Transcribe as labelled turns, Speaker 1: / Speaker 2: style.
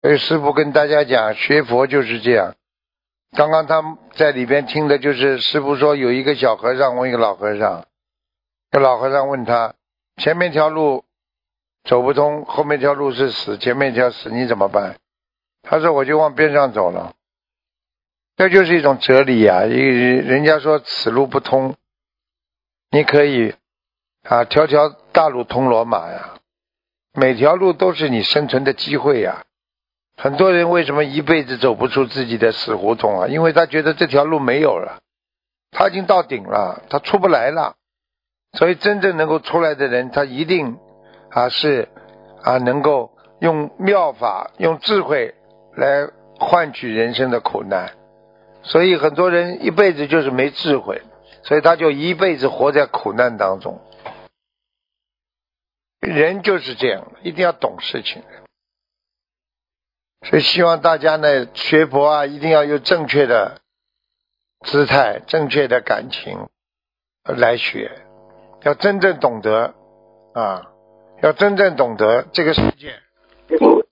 Speaker 1: 所以师父跟大家讲，学佛就是这样。刚刚他们在里边听的就是师父说，有一个小和尚问一个老和尚，这老和尚问他，前面一条路走不通，后面一条路是死，前面一条死，你怎么办？他说我就往边上走了。这就是一种哲理啊！人家说此路不通，你可以条条大路通罗马呀，每条路都是你生存的机会呀。很多人为什么一辈子走不出自己的死胡同啊？因为他觉得这条路没有了，他已经到顶了，他出不来了。所以真正能够出来的人，他一定是能够用妙法用智慧来换取人生的苦难。所以很多人一辈子就是没智慧，所以他就一辈子活在苦难当中。人就是这样，一定要懂事情。所以希望大家呢学佛一定要有正确的姿态，正确的感情来学，要真正懂得要真正懂得这个世界